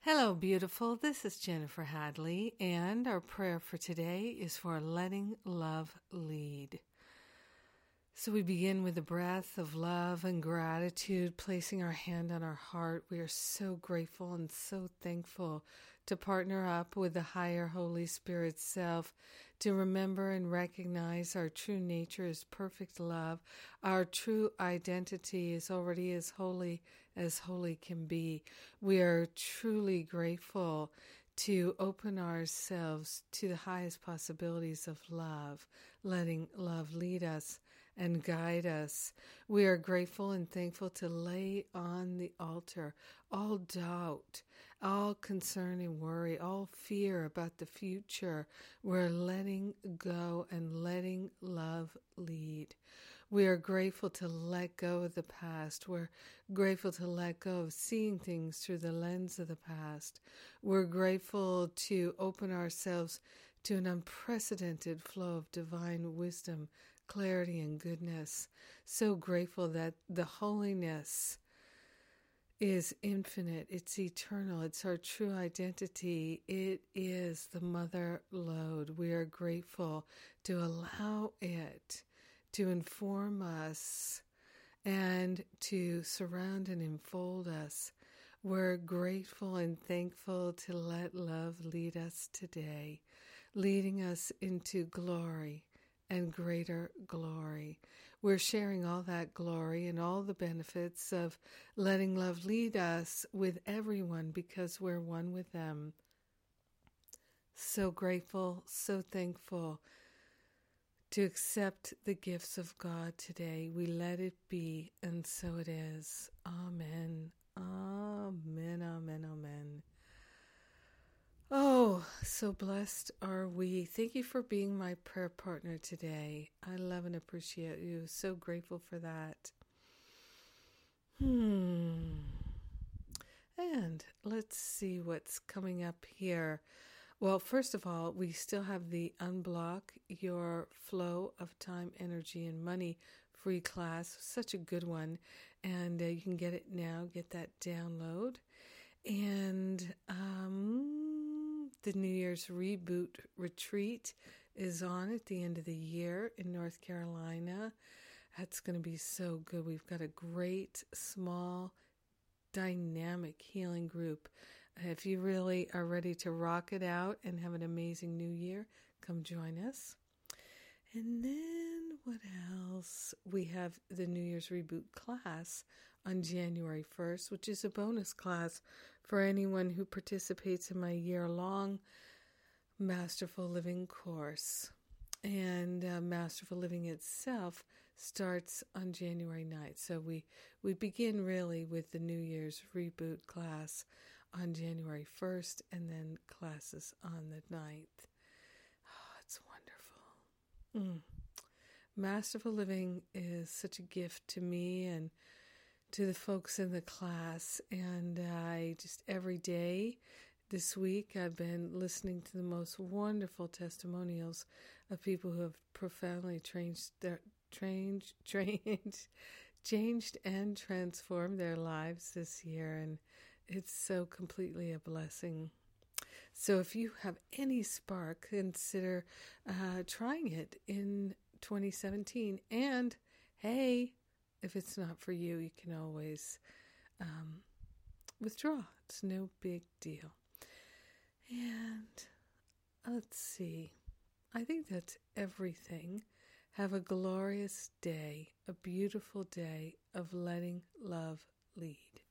Hello, beautiful. This is Jennifer Hadley, and our prayer for today is for letting love lead. So we begin with a breath of love and gratitude, placing our hand on our heart. We are so grateful and so thankful to partner up with the higher Holy Spirit self, to remember and recognize our true nature is perfect love. Our true identity is already as holy can be. We are truly grateful to open ourselves to the highest possibilities of love, letting love lead us and guide us. We are grateful and thankful to lay on the altar all doubt, all concern and worry, all fear about the future. We're letting go and letting love lead. We are grateful to let go of the past. We're grateful to let go of seeing things through the lens of the past. We're grateful to open ourselves to an unprecedented flow of divine wisdom, clarity, and goodness. So grateful that the holiness is infinite, it's eternal, it's our true identity. It is the mother lode. We are grateful to allow it to inform us and to surround and enfold us. We're grateful and thankful to let love lead us today, leading us into glory and greater glory. We're sharing all that glory and all the benefits of letting love lead us with everyone because we're one with them. So grateful, so thankful to accept the gifts of God today. We let it be, and so it is. Amen. Amen, amen, amen. Oh, so blessed are we. Thank you for being my prayer partner today. I love and appreciate you. So grateful for that. And let's see what's coming up here. Well, first of all, we still have the Unblock Your Flow of Time, Energy, and Money free class. Such a good one. And you can get it now. Get that download. And the New Year's Reboot Retreat is on at the end of the year in North Carolina. That's going to be so good. We've got a great, small, dynamic healing group. If you really are ready to rock it out and have an amazing new year, come join us. And then what else? We have the New Year's Reboot class on January 1st, which is a bonus class for anyone who participates in my year-long Masterful Living course. And Masterful Living itself starts on January 9th. So we begin really with the New Year's Reboot class on January 1st and then classes on the 9th. Oh, it's wonderful. Masterful Living is such a gift to me and to the folks in the class. And I just every day this week I've been listening to the most wonderful testimonials of people who have profoundly changed and transformed their lives this year. And it's so completely a blessing. So if you have any spark, consider trying it in 2017. And hey, if it's not for you, you can always withdraw. It's no big deal. And let's see. I think that's everything. Have a glorious day, a beautiful day of letting love lead.